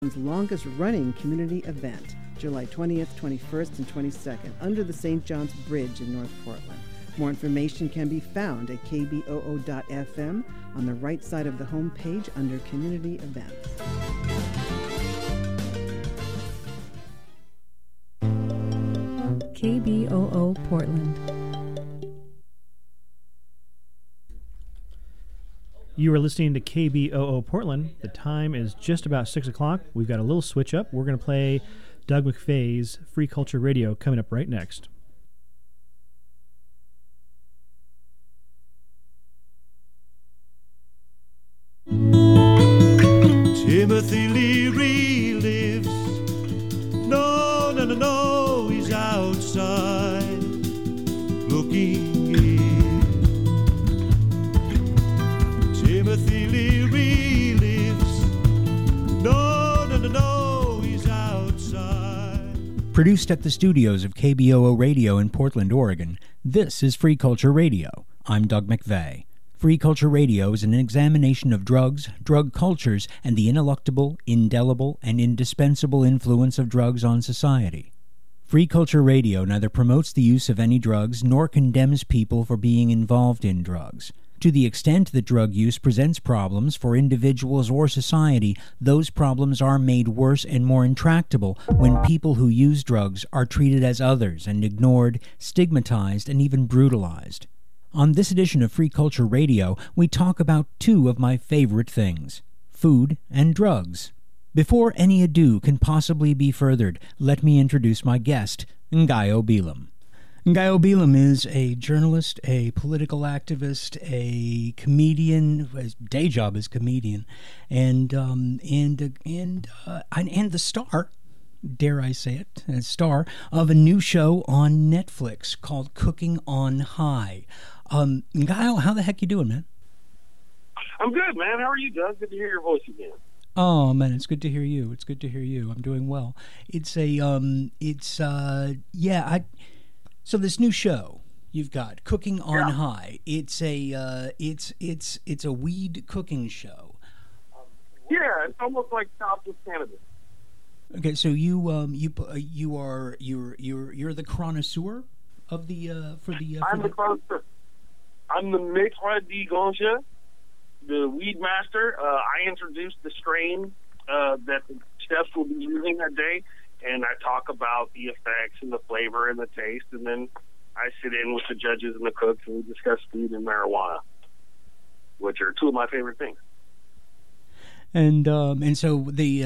longest-running community event, July 20th, 21st, and 22nd, under the St. John's Bridge in North Portland. More information can be found at kboo.fm on the right side of the home page under Community Events. KBOO Portland. You are listening to KBOO Portland. The time is just about 6 o'clock. We've got a little switch up. We're going to play Doug McVeigh's Free Culture Radio coming up right next. Timothy Leary lives. No, he's outside looking in. Timothy Leary lives. No, he's outside. Produced at the studios of KBOO Radio in Portland, Oregon, this is Free Culture Radio. I'm Doug McVeigh. Free Culture Radio is an examination of drugs, drug cultures, and the ineluctable, indelible, and indispensable influence of drugs on society. Free Culture Radio neither promotes the use of any drugs nor condemns people for being involved in drugs. To the extent that drug use presents problems for individuals or society, those problems are made worse and more intractable when people who use drugs are treated as others and ignored, stigmatized, and even brutalized. On this edition of Free Culture Radio, we talk about two of my favorite things, food and drugs. Before any ado can possibly be furthered, let me introduce my guest, Ngaio Bealum. Ngaio Bealum is a journalist, a political activist, a comedian. His day job is comedian, and the star, dare I say it, a star of a new show on Netflix called Cooking on High. Ngaio, how the heck you doing, man? I'm good, man. How are you, Doug? Good to hear your voice again. Oh, man, it's good to hear you. It's good to hear you. I'm doing well. So this new show you've got, Cooking on High. It's a weed cooking show. Yeah, it's almost like Chopped with Cannabis. Okay, so you're the connoisseur of the I'm the connoisseur. I'm the maître de ganja, the weed master. I introduced the strain that the chefs will be using that day, and I talk about the effects and the flavor and the taste, and then I sit in with the judges and the cooks, and we discuss food and marijuana, which are two of my favorite things. And so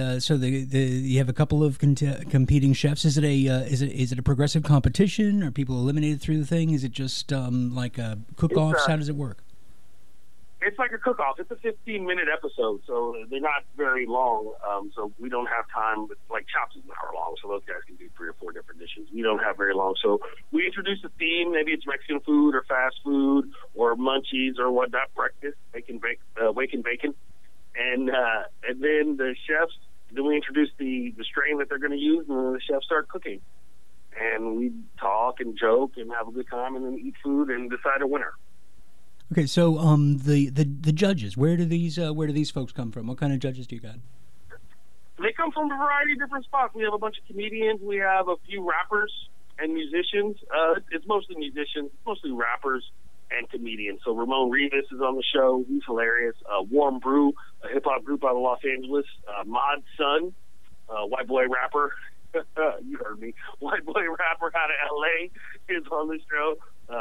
you have a couple of competing chefs. Is it a progressive competition? Are people eliminated through the thing? Is it just like a cook-offs? How does it work? It's like a cook-off. It's a 15-minute episode, so they're not very long. So we don't have time. Like Chops is an hour long, so those guys can do 3 or 4 different dishes. We don't have very long. So we introduce a theme. Maybe it's Mexican food or fast food or munchies or whatnot. Breakfast, waking bacon. And then the chefs, then we introduce the strain that they're going to use, and then the chefs start cooking. And we talk and joke and have a good time, and then eat food and decide a winner. Okay, so the judges, where do these folks come from? What kind of judges do you got? They come from a variety of different spots. We have a bunch of comedians. We have a few rappers and musicians. It's mostly musicians, mostly rappers and comedians. So Ramon Rivas is on the show. He's hilarious. Warm Brew, a hip-hop group out of Los Angeles. Mod Sun, white boy rapper. You heard me. White boy rapper out of L.A. is on the show.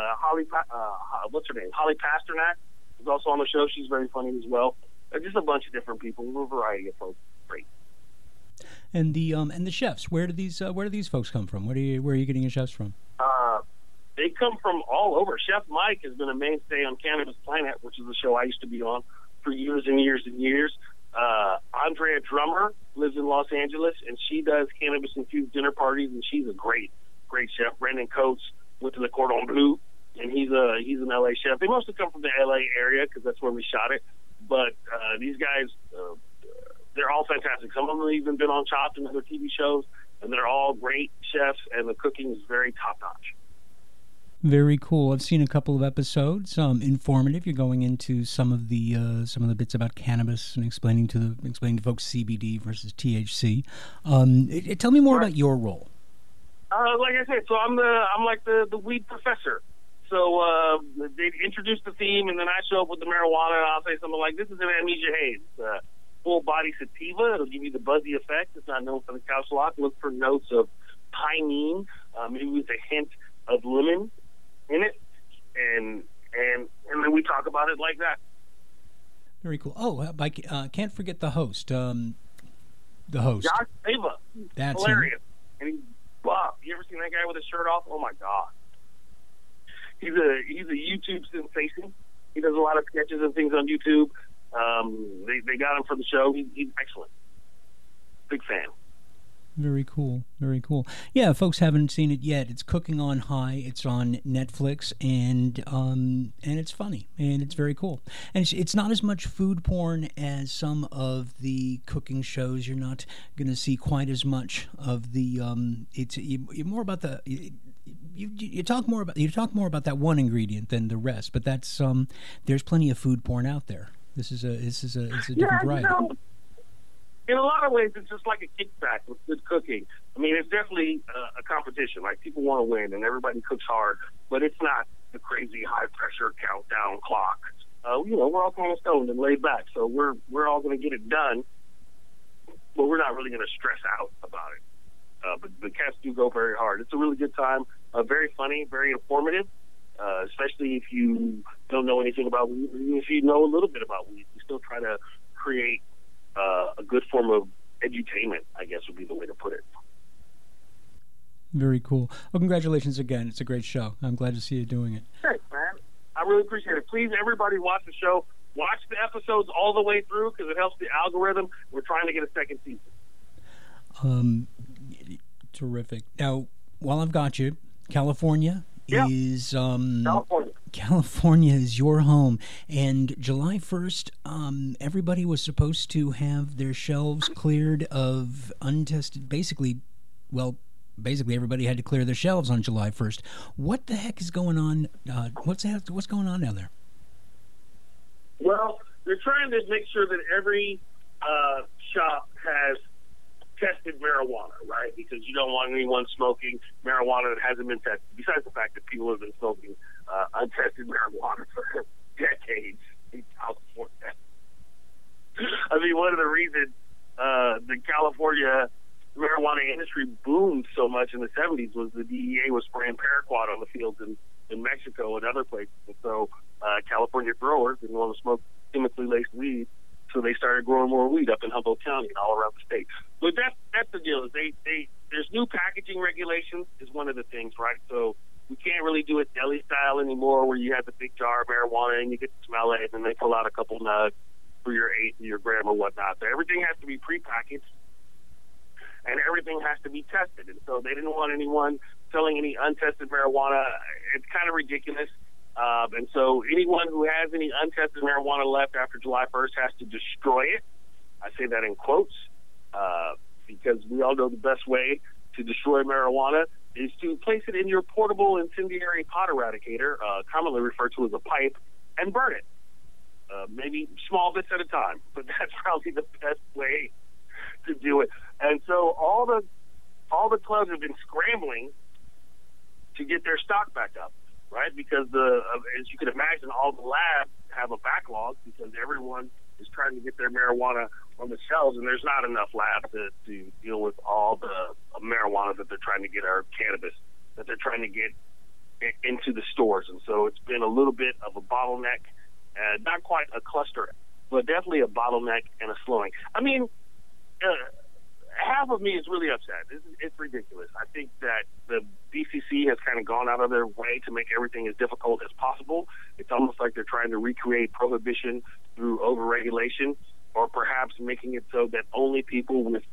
What's her name? Holly Pasternak is also on the show. She's very funny as well. Just a bunch of different people. A variety of folks. Great. And the chefs, where do these folks come from? Where are you getting your chefs from? They come from all over. Chef Mike has been a mainstay on Cannabis Planet, which is a show I used to be on for years and years and years. Andrea Drummer lives in Los Angeles, and she does cannabis-infused dinner parties, and she's a great chef. Brandon Coates went to the Cordon Bleu, and he's an LA chef. They mostly come from the LA area because that's where we shot it. But these guys, they're all fantastic. Some of them have even been on Chopped and other TV shows, and they're all great chefs, and the cooking is very top-notch. Very cool. I've seen a couple of episodes. Informative. You're going into some of the bits about cannabis and explaining to folks CBD versus THC. Tell me more about your role. Like I said, so I'm like the weed professor. So they introduce the theme, and then I show up with the marijuana, and I'll say something like, "This is an Amnesia Haze, full body sativa. It'll give you the buzzy effect. It's not known for the couch lock. Look for notes of pinene, maybe with a hint of lemon in it, and then we talk about it like that." Very cool. Oh, I can't forget the host. The host, Josh Ava. That's hilarious. Him. And he's buff. You ever seen that guy with his shirt off? Oh my god. He's a YouTube sensation. He does a lot of sketches and things on YouTube. They got him for the show. He's excellent. Big fan. Very cool. Very cool. Yeah, folks haven't seen it yet. It's Cooking on High. It's on Netflix, and it's funny, and it's very cool. And it's not as much food porn as some of the cooking shows. You're not going to see quite as much of the. You're more about the. You talk more about that one ingredient than the rest, but that's there's plenty of food porn out there. This is a different variety. In a lot of ways, it's just like a kickback with good cooking. I mean, it's definitely a competition. Like, people want to win, and everybody cooks hard, but it's not the crazy high-pressure countdown clock. We're all kind of stoned and laid back, so we're all going to get it done, but we're not really going to stress out about it. But the cats do go very hard. It's a really good time, very funny, very informative, especially if you don't know anything about weed. Even if you know a little bit about weed, we still try to create a good form of edutainment, I guess would be the way to put it. Very cool. Well, congratulations again. It's a great show. I'm glad to see you doing it. Thanks, man. I really appreciate it. Please, everybody, watch the show. Watch the episodes all the way through because it helps the algorithm. We're trying to get a second season. Terrific. Now, while I've got you, California is California is your home, and July 1st, everybody was supposed to have their shelves cleared of untested. Basically, everybody had to clear their shelves on July 1st. What the heck is going on? What's going on down there? Well, they're trying to make sure that every shop has tested marijuana, right? Because you don't want anyone smoking marijuana that hasn't been tested. Besides the fact that people have been smoking untested marijuana for decades in California. I mean, one of the reasons the California marijuana industry boomed so much in the 70s was the DEA was spraying paraquat on the fields in Mexico and other places. And so California growers didn't want to smoke chemically laced weed, so they started growing more weed up in Humboldt County and all around the state. But that's the deal. Is there's new packaging regulations is one of the things, right? So we can't really do it deli style anymore, where you have the big jar of marijuana and you get to smell it, and then they pull out a couple nugs for your 8 or your gram or whatnot. So everything has to be prepackaged, and everything has to be tested. And so they didn't want anyone selling any untested marijuana. It's kind of ridiculous. And so anyone who has any untested marijuana left after July 1st has to destroy it. I say that in quotes because we all know the best way to destroy marijuana is to place it in your portable incendiary pot eradicator, commonly referred to as a pipe, and burn it. Maybe small bits at a time, but that's probably the best way to do it. And so all the clubs have been scrambling to get their stock back up, right? Because as you can imagine, all the labs have a backlog because everyone is trying to get their marijuana on the shelves, and there's not enough labs to deal with all the marijuana that they're trying to get, or cannabis that they're trying to get into the stores. And so it's been a little bit of a bottleneck, not quite a cluster, but definitely a bottleneck and a slowing. I mean, half of me is really upset. It's ridiculous. I think that the BCC has kind of gone out of their way to make everything as difficult as possible. It's almost like they're trying to recreate prohibition through overregulation, or perhaps making it so that only people with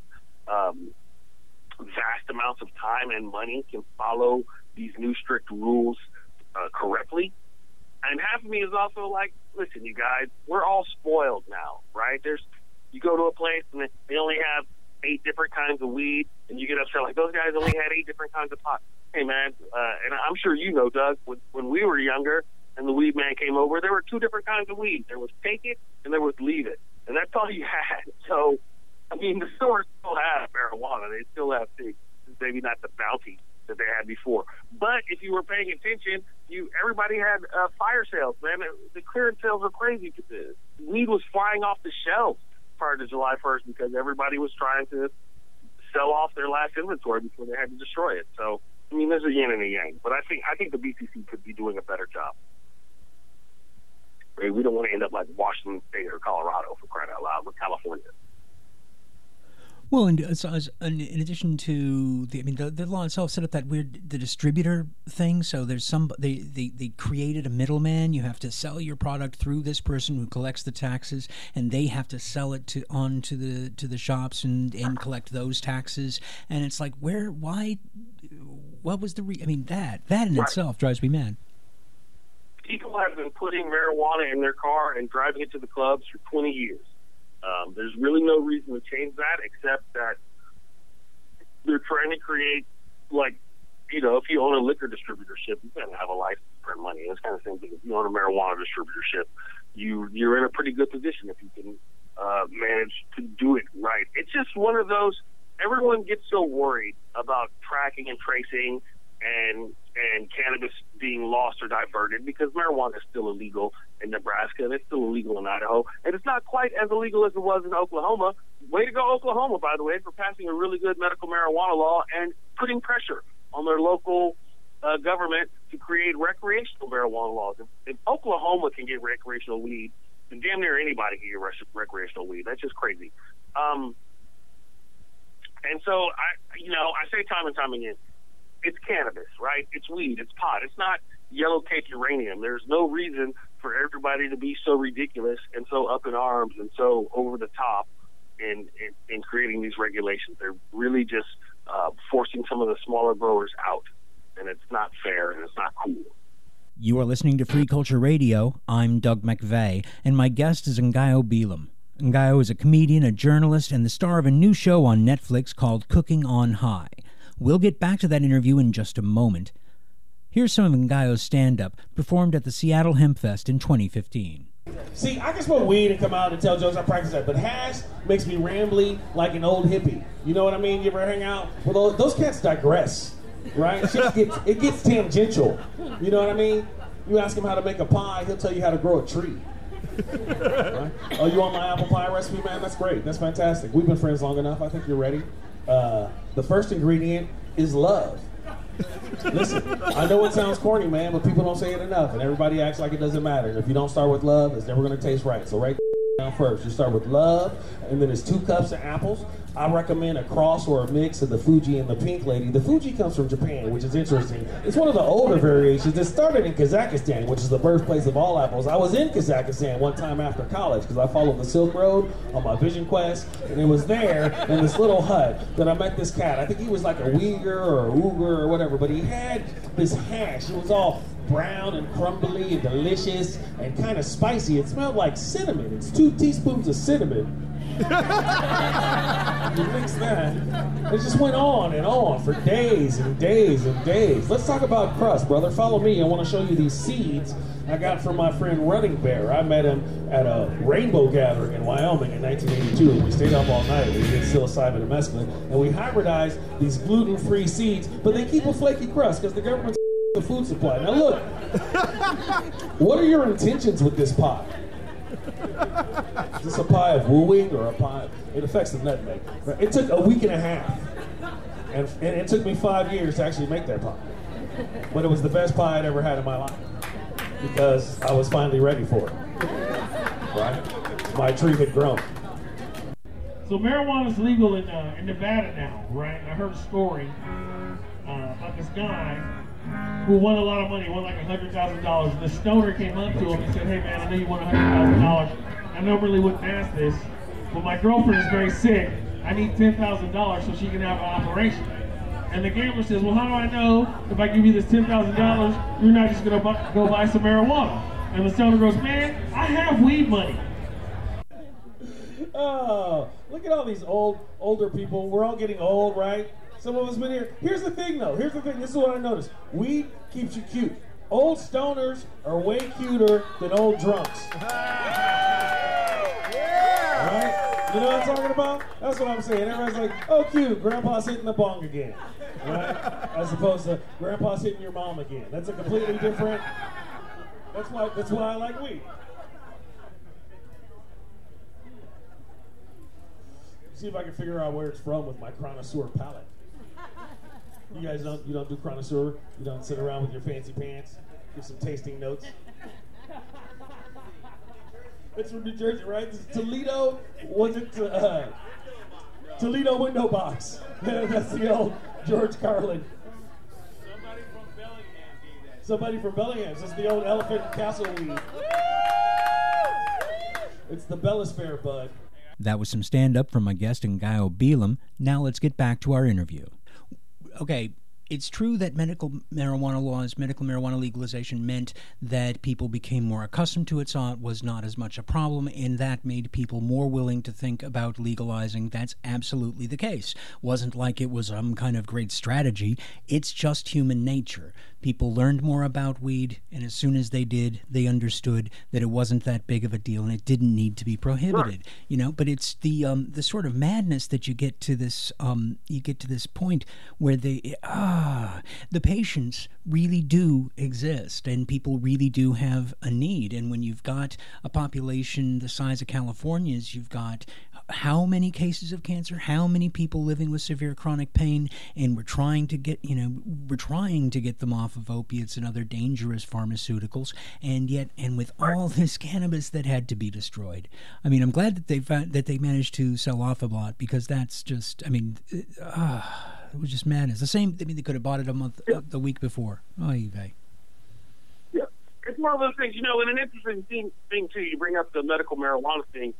vast amounts of time and money can follow these new strict rules correctly. And half of me is also like, listen, you guys, we're all spoiled now, right? You go to a place and they only have 8 different kinds of weed, and you get upset like those guys only had 8 different kinds of pot. Hey, man, and I'm sure you know, Doug, when we were younger and the weed man came over, there were 2 different kinds of weed. There was take it and there was leave it, and that's all you had. So, I mean, the stores still have marijuana. They still have things, maybe not the bounty that they had before. But if you were paying attention, everybody had fire sales, man. The clearance sales were crazy. Weed was flying off the shelves prior to July 1st because everybody was trying to sell off their last inventory before they had to destroy it. So, I mean, there's a yin and a yang. But I think the BCC could be doing a better job. Right? We don't want to end up like Washington State or Colorado, for crying out loud, with California. Well, and so in addition to the law itself set up that weird the distributor thing. So there's they created a middleman. You have to sell your product through this person who collects the taxes, and they have to sell it on to the shops and collect those taxes. And it's like, why? What was the that in itself drives me mad. People have been putting marijuana in their car and driving it to the clubs for 20 years. There's really no reason to change that, except that they're trying to create, like, if you own a liquor distributorship, you got to have a license to print money. It's kind of the same thing. If you own a marijuana distributorship, you're in a pretty good position if you can manage to do it right. It's just one of those, everyone gets so worried about tracking and tracing and cannabis being lost or diverted because marijuana is still illegal in Nebraska and it's still illegal in Idaho, and it's not quite as illegal as it was in Oklahoma. Way to go, Oklahoma, by the way, for passing a really good medical marijuana law and putting pressure on their local government to create recreational marijuana laws. If Oklahoma can get recreational weed, then damn near anybody can get recreational weed. That's just crazy. And so I say time and time again, it's cannabis, right? It's weed, it's pot. It's not yellow cake uranium. There's no reason for everybody to be so ridiculous and so up in arms and so over the top in creating these regulations. They're really just forcing some of the smaller growers out, and it's not fair and it's not cool. You are listening to Free Culture Radio. I'm Doug McVeigh, and my guest is Ngaio Bealum. Ngaio is a comedian, a journalist, and the star of a new show on Netflix called Cooking on High. We'll get back to that interview in just a moment. Here's some of Ngaio's stand-up, performed at the Seattle Hemp Fest in 2015. See, I can smoke weed and come out and tell jokes. I practice that. But hash makes me rambly like an old hippie. You know what I mean? You ever hang out? Well, those cats digress, right? It gets tangential. You know what I mean? You ask him how to make a pie, he'll tell you how to grow a tree. Right? Oh, you want my apple pie recipe, man? That's great. That's fantastic. We've been friends long enough. I think you're ready. The first ingredient is love. Listen, I know it sounds corny, man, but people don't say it enough, and everybody acts like it doesn't matter. And if you don't start with love, it's never going to taste right. So write down first. You start with love, and then it's 2 cups of apples. I recommend a cross or a mix of the Fuji and the Pink Lady. The Fuji comes from Japan, which is interesting. It's one of the older variations. It started in Kazakhstan, which is the birthplace of all apples. I was in Kazakhstan one time after college because I followed the Silk Road on my vision quest, and it was there in this little hut that I met this cat. I think he was like a Uyghur or a Uyghur or whatever, but he had this hash. It was all brown and crumbly and delicious and kind of spicy. It smelled like cinnamon. It's 2 teaspoons of cinnamon. You mix that. It just went on for days and days and days. Let's talk about crust, brother. Follow me. I want to show you these seeds I got from my friend Running Bear. I met him at a rainbow gathering in Wyoming in 1982. We stayed up all night. We did psilocybin and mescaline, and we hybridized these gluten-free seeds, but they keep a flaky crust because the government's the food supply. Now look, what are your intentions with this pie? Is this a pie of wooing or a pie? It affects the nutmeg. It took a week and a half, and it took me 5 years to actually make that pie. But it was the best pie I'd ever had in my life because I was finally ready for it. Right? My tree had grown. So marijuana is legal in Nevada now, right? I heard a story about this guy who won a lot of money, won like $100,000. The stoner came up to him and said, "Hey man, I know you won $100,000. I normally wouldn't ask this, but my girlfriend is very sick. I need $10,000 so she can have an operation." And the gambler says, "Well, how do I know if I give you this $10,000, you're not just gonna go buy some marijuana?" And the stoner goes, "Man, I have weed money." Oh, look at all these older people. We're all getting old, right? Some of us been here. Here's the thing, though. Here's the thing. This is what I noticed. Weed keeps you cute. Old stoners are way cuter than old drunks. Right? You know what I'm talking about? That's what I'm saying. Everybody's like, oh, cute. Grandpa's hitting the bong again. Right? As opposed to Grandpa's hitting your mom again. That's a completely different... That's why I like weed. See if I can figure out where it's from with my connoisseur palate. You guys don't do connoisseur? You don't sit around with your fancy pants? Give some tasting notes? It's from New Jersey, right? This is Toledo, was it Toledo window box? That's the old George Carlin. Somebody from Bellingham. This is the old Elephant Castle weed. It's the Bellis Fair, bud. That was some stand-up from my guest, Ngaio Bealum. Now let's get back to our interview. Okay, it's true that medical marijuana legalization meant that people became more accustomed to it, saw it was not as much a problem, and that made people more willing to think about legalizing. That's absolutely the case. Wasn't like it was some kind of great strategy. It's just human nature. People learned more about weed, and as soon as they did, they understood that it wasn't that big of a deal and it didn't need to be prohibited. You know, but it's the sort of madness that you get to this point where the patients really do exist and people really do have a need. And when you've got a population the size of California's, you've got how many cases of cancer, how many people living with severe chronic pain, and we're trying to get them off of opiates and other dangerous pharmaceuticals, and with all this cannabis that had to be destroyed. I mean, I'm glad that they managed to sell off a lot, because that's just, I mean, it was just madness. The same, I mean, they could have bought it the week before. Oy vey. Yeah, it's one of those things, you know, and an interesting thing too, you bring up the medical marijuana thing.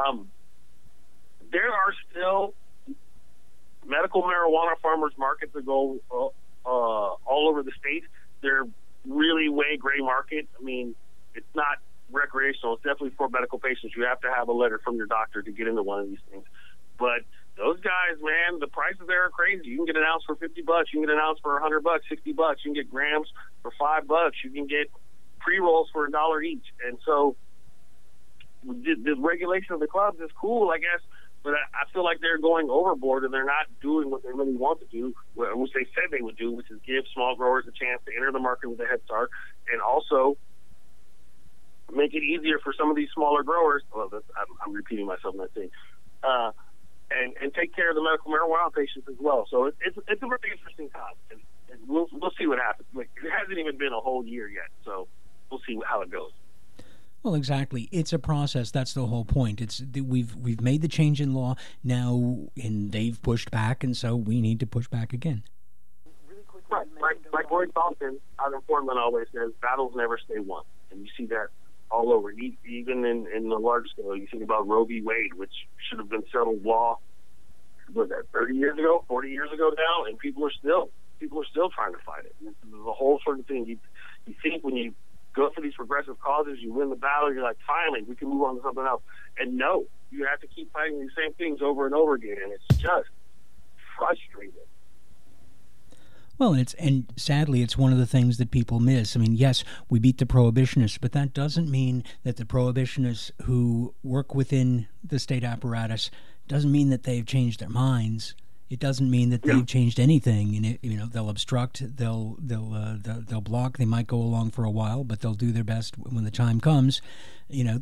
There are still medical marijuana farmers markets that go all over the state. They're really way gray market. I mean, it's not recreational. It's definitely for medical patients. You have to have a letter from your doctor to get into one of these things. But those guys, man, the prices there are crazy. You can get an ounce for $50. You can get an ounce for $100, $60. You can get grams for $5. You can get pre-rolls for $1 each. And so the regulation of the clubs is cool, I guess. But I feel like they're going overboard and they're not doing what they really want to do, which they said they would do, which is give small growers a chance to enter the market with a head start, and also make it easier for some of these smaller growers. Well, I'm repeating myself in that thing. And take care of the medical marijuana patients as well. So it's a very interesting time, and we'll see what happens. Like, it hasn't even been a whole year yet, so we'll see how it goes. Well, exactly. It's a process. That's the whole point. We've made the change in law now, and they've pushed back, and so we need to push back again. Really quick, right. Like Roy Dalton out in Portland always says, battles never stay won, and you see that all over. Even in the large scale, you think about Roe v. Wade, which should have been settled law. Was that 30 years ago, 40 years ago now, and people are still trying to fight it. And this is the whole sort of thing. You think when you go for these progressive causes, you win the battle, you're like, finally, we can move on to something else. And no, you have to keep fighting these same things over and over again, and it's just frustrating. Well, and sadly, it's one of the things that people miss. I mean, yes, we beat the prohibitionists, but that doesn't mean that the prohibitionists who work within the state apparatus doesn't mean that they've changed their minds. It doesn't mean that they've changed anything. And they'll obstruct, they'll block. They might go along for a while, but they'll do their best when the time comes. You know,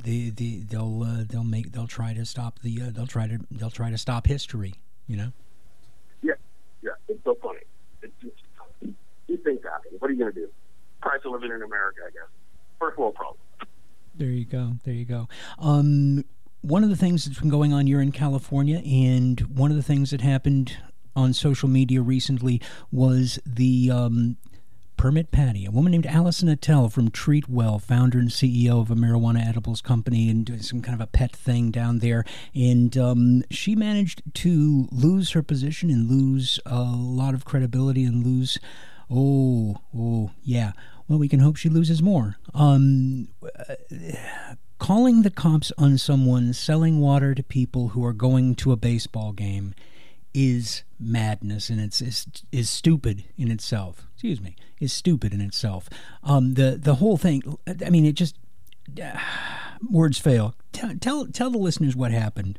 they'll try to stop they'll try to stop history. You know. Yeah. It's so funny. It's just, these things happen. What are you going to do? Price of living in America, I guess. First world problem. There you go. One of the things that's been going on here in California, and one of the things that happened on social media recently, was the Permit Patty. A woman named Allison Attell from Treatwell, founder and CEO of a marijuana edibles company, and doing some kind of a pet thing down there. And she managed to lose her position and lose a lot of credibility and lose Oh, yeah. Well, we can hope she loses more. Calling the cops on someone selling water to people who are going to a baseball game is madness, and is stupid in itself. Excuse me, is stupid in itself. The whole thing. I mean, it just words fail. Tell the listeners what happened.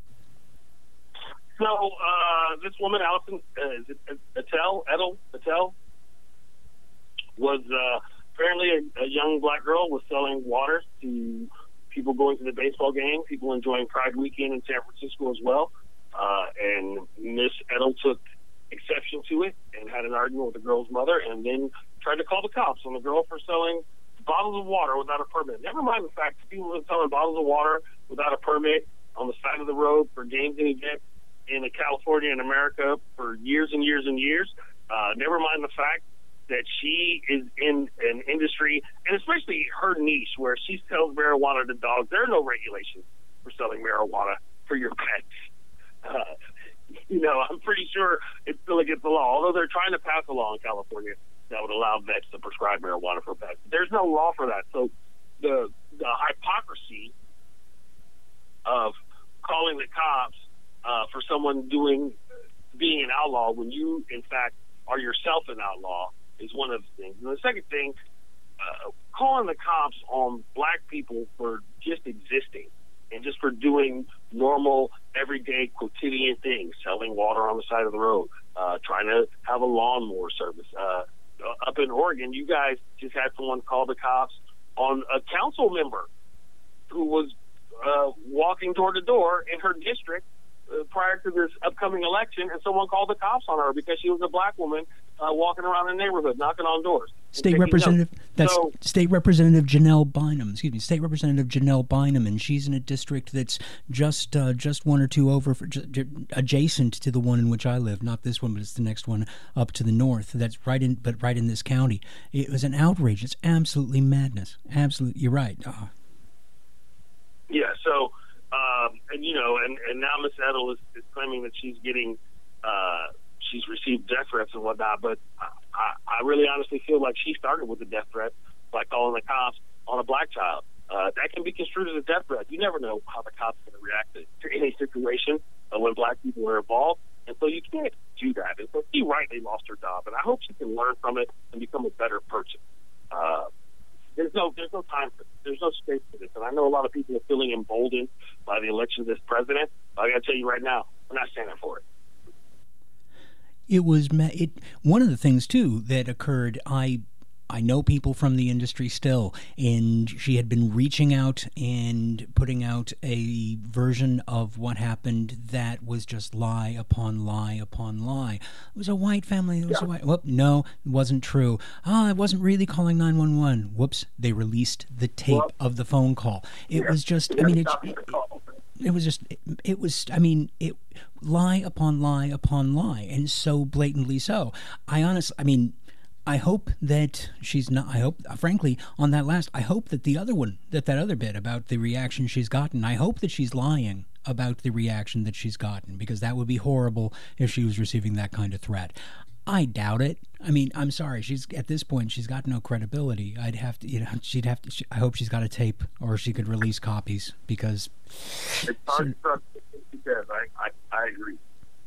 So this woman, Allison, is it Patel, was apparently a young black girl was selling water to people going to the baseball game, people enjoying Pride Weekend in San Francisco as well. And Miss Edel took exception to it and had an argument with the girl's mother, and then tried to call the cops on the girl for selling bottles of water without a permit. Never mind the fact that people have been selling bottles of water without a permit on the side of the road for games and events in California and America for years and years and years. Never mind the fact that she is in an industry, and especially her niche, where she sells marijuana to dogs. There are no regulations for selling marijuana for your pets. I'm pretty sure it's still against the law, although they're trying to pass a law in California that would allow vets to prescribe marijuana for pets. There's no law for that. So the hypocrisy of calling the cops for someone being an outlaw when you, in fact, are yourself an outlaw is one of the things. And the second thing, calling the cops on black people for just existing and just for doing normal, everyday, quotidian things, selling water on the side of the road, trying to have a lawnmower service. Up in Oregon, you guys just had someone call the cops on a council member who was walking door to door in her district prior to this upcoming election, and someone called the cops on her because she was a black woman walking around the neighborhood, knocking on doors. State Representative Janelle Bynum. State Representative Janelle Bynum, and she's in a district that's just one or two over, adjacent to the one in which I live. Not this one, but it's the next one up to the north. That's right in this county. It was an outrage. It's absolutely madness. Absolutely, you're right. Oh. Yeah. So. And now Miss Edel is claiming that she's getting, she's received death threats and whatnot. But I really honestly feel like she started with the death threat by calling the cops on a black child. That can be construed as a death threat. You never know how the cops are going to react to any situation when black people are involved. And so you can't do that. And so she rightly lost her job. And I hope she can learn from it and become a better person. There's no time for this. There's no space for this. And I know a lot of people are feeling emboldened by the election of this president. I got to tell you right now, we're not standing for it. It was one of the things too that occurred. I know people from the industry still, and she had been reaching out and putting out a version of what happened that was just lie upon lie upon lie. It was a white family. It was a white. Whoop, no, it wasn't true. I wasn't really calling 911. Whoops, they released the tape of the phone call. It was just. I mean, it was lie upon lie upon lie, and so blatantly so. I hope that she's not. I hope, frankly, on that last, I hope that the other one, that other bit about the reaction she's gotten, I hope that she's lying about the reaction that she's gotten, because that would be horrible if she was receiving that kind of threat. I doubt it. I mean, I'm sorry. At this point, she's got no credibility. I hope she's got a tape, or she could release copies, because. It's hard to trust what she says. I agree.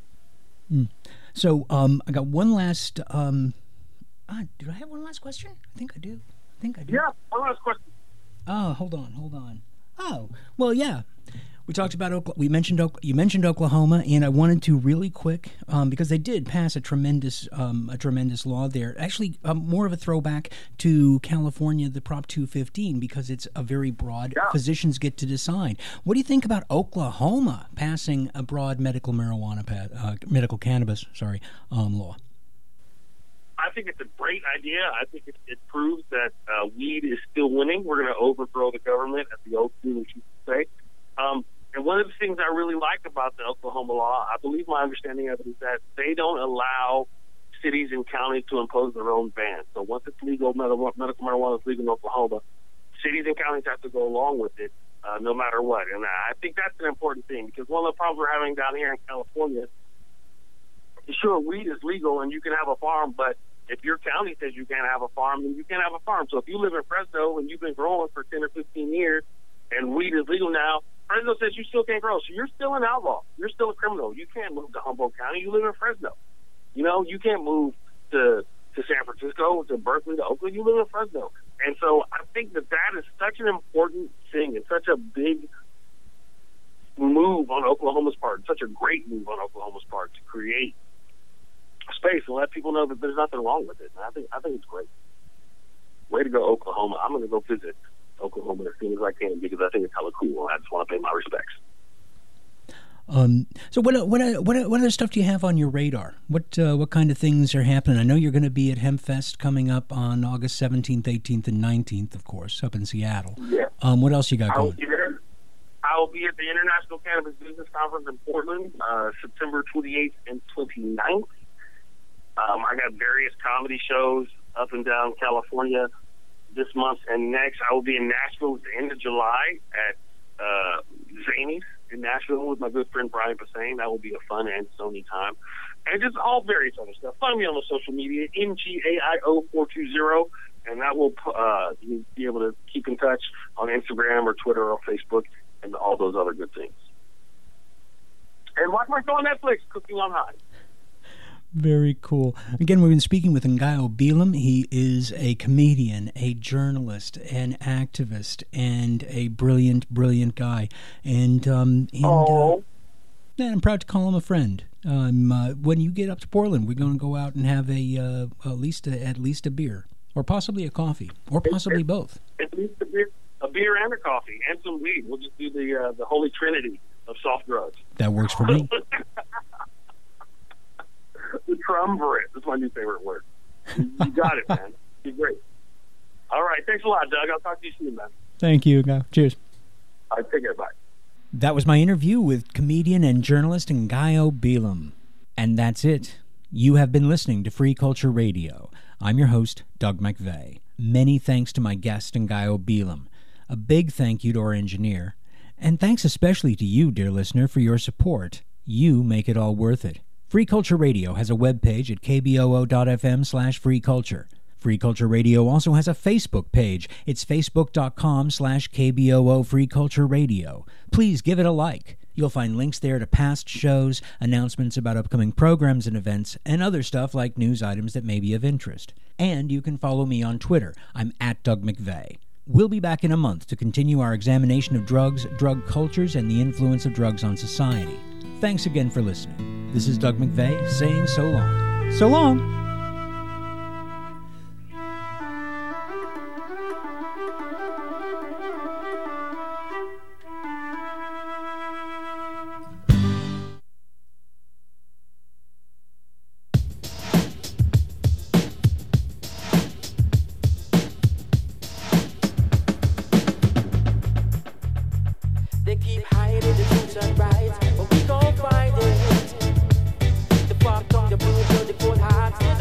So, I got one last. Do I have one last question? I think I do. Yeah, one last question. Oh, hold on. Oh, well, yeah. We talked about Oklahoma. You mentioned Oklahoma, and I wanted to really quick, because they did pass a tremendous law there. Actually, more of a throwback to California, the Prop 215, because it's a very broad. Yeah. Physicians get to decide. What do you think about Oklahoma passing a broad medical cannabis law? I think it's a great idea. I think it proves that weed is still winning. We're going to overthrow the government, as the old students used to say. And one of the things I really like about the Oklahoma law, I believe my understanding of it is that they don't allow cities and counties to impose their own ban. So once it's legal, medical marijuana is legal in Oklahoma, cities and counties have to go along with it no matter what. And I think that's an important thing, because one of the problems we're having down here in California, sure, weed is legal and you can have a farm, but if your county says you can't have a farm, then you can't have a farm. So if you live in Fresno and you've been growing for 10 or 15 years and weed is legal now, Fresno says you still can't grow. So you're still an outlaw. You're still a criminal. You can't move to Humboldt County. You live in Fresno. You know, you can't move to San Francisco, to Berkeley, to Oakland. You live in Fresno. And so I think that is such an important thing and such a big move on Oklahoma's part, such a great move on Oklahoma's part to create space and let people know that there's nothing wrong with it. And I think it's great. Way to go, Oklahoma. I'm going to go visit Oklahoma as soon as I can because I think it's hella cool. I just want to pay my respects. So what other stuff do you have on your radar? What kind of things are happening? I know you're going to be at HempFest coming up on August 17th, 18th, and 19th, of course, up in Seattle. Yeah. What else you got going? I will be at the International Cannabis Business Conference in Portland, September 28th and 29th. I got various comedy shows up and down California this month and next. I will be in Nashville at the end of July at Zany's in Nashville with my good friend Brian Posehn. That will be a fun and Sony time. And just all various other stuff. Find me on the social media, NGAIO420, and that will you'll be able to keep in touch on Instagram or Twitter or Facebook and all those other good things. And watch my show on Netflix, Cooking on High. Very cool. Again, we've been speaking with Ngaio Bealum. He is a comedian, a journalist, an activist, and a brilliant, brilliant guy. And I'm proud to call him a friend. When you get up to Portland, we're going to go out and have at least a beer, or possibly a coffee, or possibly both. At least a beer and a coffee, and some weed. We'll just do the holy trinity of soft drugs. That works for me. The triumvirate is my new favorite word. You got it, man. You're great. All right. Thanks a lot, Doug. I'll talk to you soon, man. Thank you. Cheers. All right. Take care. Bye. That was my interview with comedian and journalist Ngaio Bealum. And that's it. You have been listening to Free Culture Radio. I'm your host, Doug McVeigh. Many thanks to my guest, Ngaio Bealum. A big thank you to our engineer. And thanks especially to you, dear listener, for your support. You make it all worth it. Free Culture Radio has a webpage at kboo.fm/freeculture. Free Culture Radio also has a Facebook page. It's facebook.com/KBOO Free Culture Radio. Please give it a like. You'll find links there to past shows, announcements about upcoming programs and events, and other stuff like news items that may be of interest. And you can follow me on Twitter. I'm at Doug McVeigh. We'll be back in a month to continue our examination of drugs, drug cultures, and the influence of drugs on society. Thanks again for listening. This is Doug McVeigh saying so long. So long! They keep hiding the truth and rights, but we gon' find it. The fuck on the blue, the cold hearts.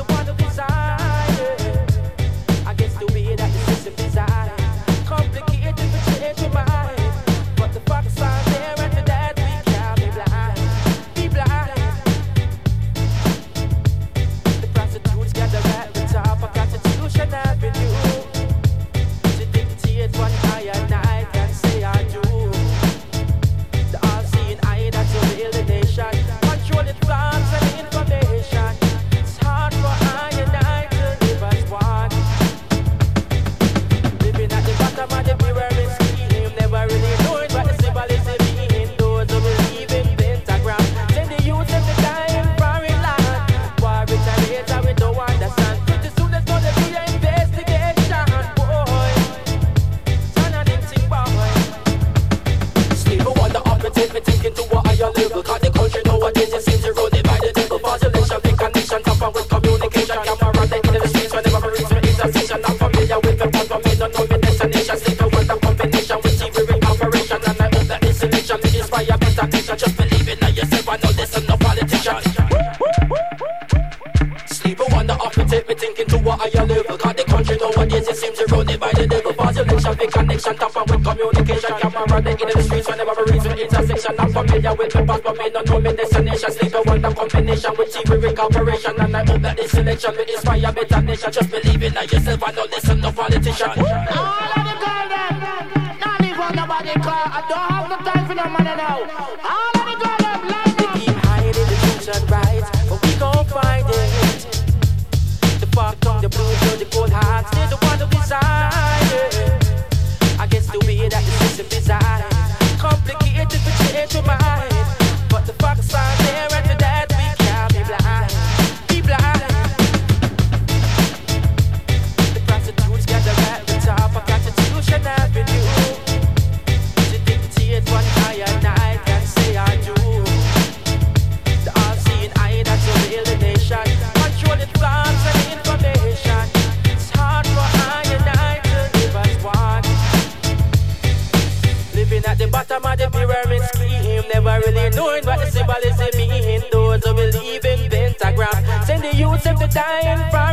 take me thinking to a higher level. Cause the country nowadays it seems surrounded by the devil. Fascination, big connection, tamper with communication. Camera the in the streets whenever we reach the intersection. I'm familiar with the past, but me not know me destination. Sleep a wonder combination with TV recuperation. And I hope that this selection will inspire better nation. Just believe in yourself and don't listen to politician. All of the girls them, not even nobody call. I don't have no time for no money now. All of the girls them, like they keep hiding the truth and rights, but we gon' find it. The fuck on the blues or the cold hearts, they're the one who decide it. Against the way that the system designed, complicated to change your mind. But the facts are there and to that we can't be blind. Be blind. The prostitutes gather at the top of Constitution Avenue to dictate what I and I can say I do. The all-seeing eye that surveil the nation, controlling thoughts and information. It's hard for I and I to live as one. Living at the bottom of the pyramid scheme, never really knowing what the symbolism mean. Those who believe in pentagram, send the youths them to die in front.